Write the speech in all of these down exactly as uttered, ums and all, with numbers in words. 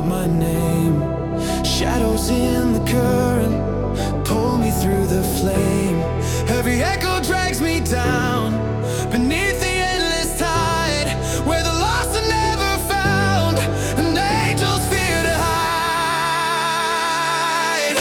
my name. Shadows in the current pull me through the flame. Every echo drags me down beneath the endless tide, where the lost are never found and angels fear to hide.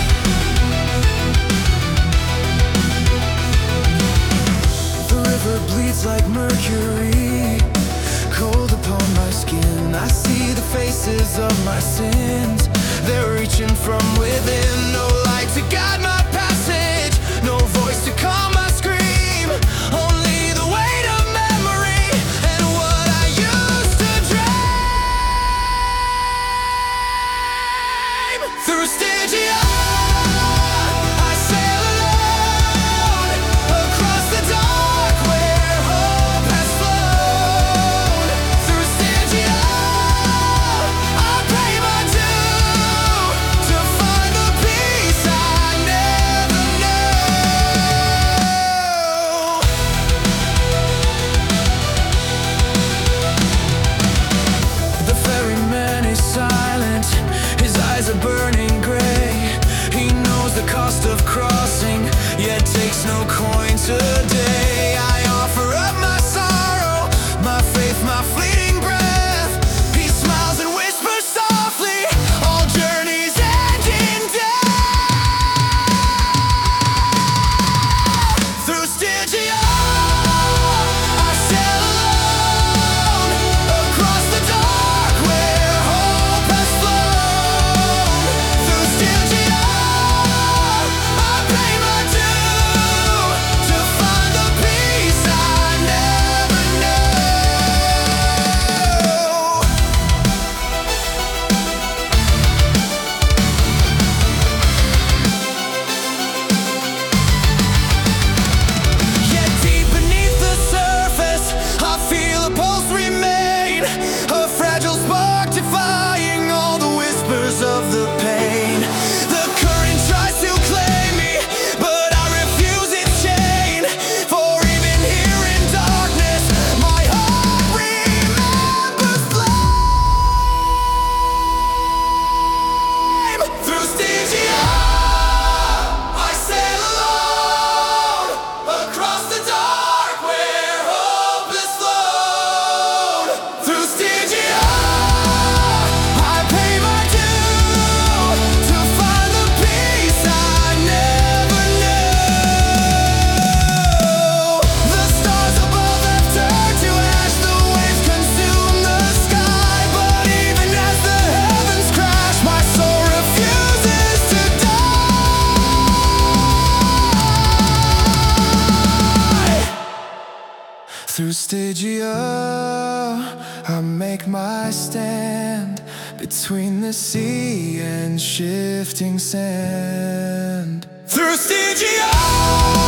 The river bleeds like mercury, cold upon my skin. I see the faces of my sins, they're reaching from within. No light to guide my passage, no voice to calm my scream, only the weight of memory and what I used to dream. Through Stygia I sail alone, across the dark where hope has flown. Through Stygia I pay my due to find the peace I never knew. The ferryman is silent, his eyes are burning gray. He knows the cost of crossing, yet takes no coin today. I offer up my sorrow, my faith, my fleeting breath. He smiles and whispers softly, all journeys end in death. Through Stygia I sail alone, across the dark where hope has flown. Through Stygia I pay my due to find the peace I never knew. Yet deep beneath the surface I feel a pulse remain, a fragile spark defying all the whispers of the pain. The current tries to claim me, but I refuse its chain. For even here in darkness, my heart remembers flame. Through Stygia I sail alone, across the dark where hope has flown. Through Stygia I pay my due to find the peace I never knew. The stars above have turned to ash, the waves consume the sky. But even as the heavens crash, my soul refuses to die. Through Stygia I make my stand, between the sea and shifting sand. Through Stygia